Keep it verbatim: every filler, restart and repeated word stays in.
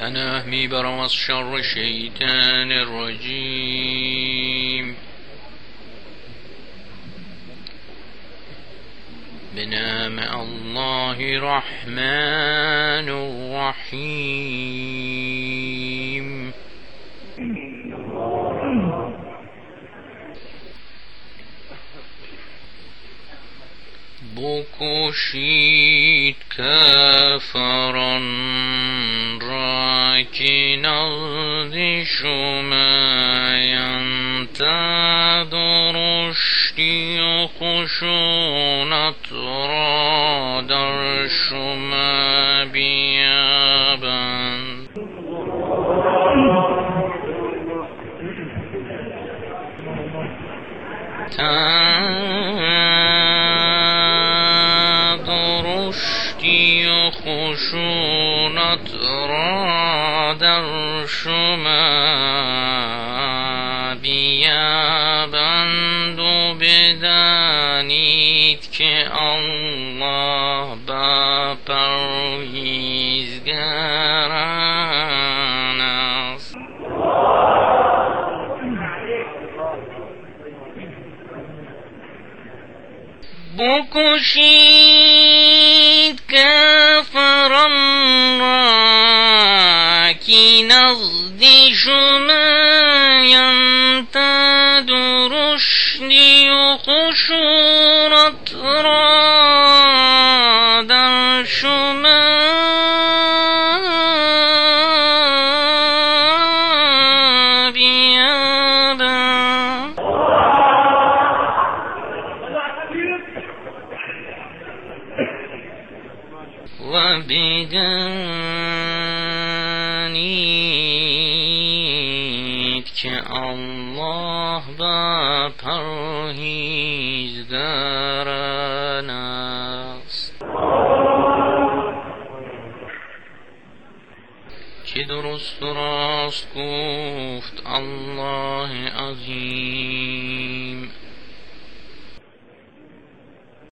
پناه میبرم از شر شیطان الرجیم. به نام الله رحمن الرحیم. بکشید کافران را که نزد شمایند تا درشتی و خشونت را در شما بیابند. تا درشتی و خشونت را در شما بیابند و بدانید که الله با پرهیزگاران است. بکشید کافران را که نزد شمایند تا درشتی و خشونت را در شما بیابند و بدانید که الله با پرهیزگاران است. چه درست و راست گفت الله عظیم.